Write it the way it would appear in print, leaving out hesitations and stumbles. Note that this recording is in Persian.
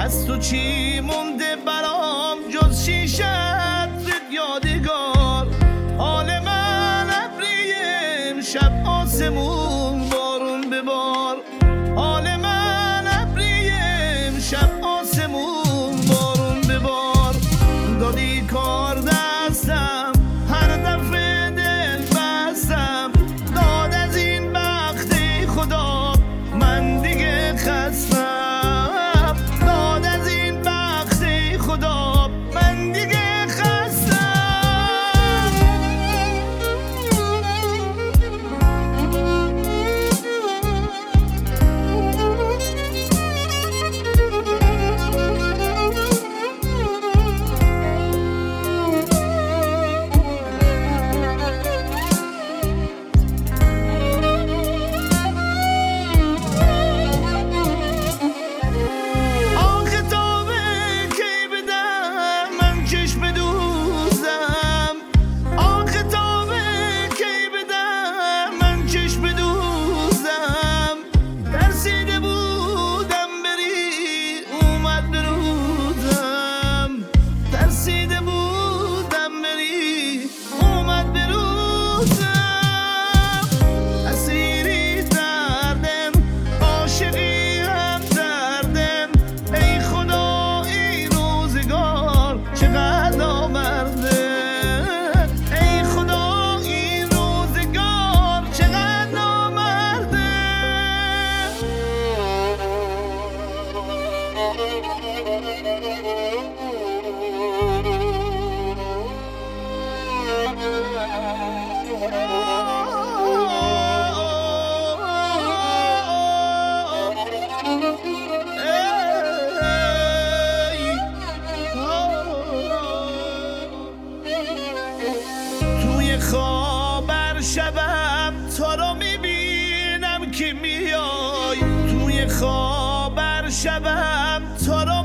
از تو چی مونده برام جز شیشت یادگار؟ حال من ابری امشب آسمون بارون ببار، حال من ابری امشب آسمون بارون ببار. دادی کار دستم هر دفعه دل بستم، داد از این بخت خدا من دیگه خستم، داد از این بخت خدا من دیگه خستم. توی خواب شبم تو رو میبینم که میای، توی خواب شبم تو رو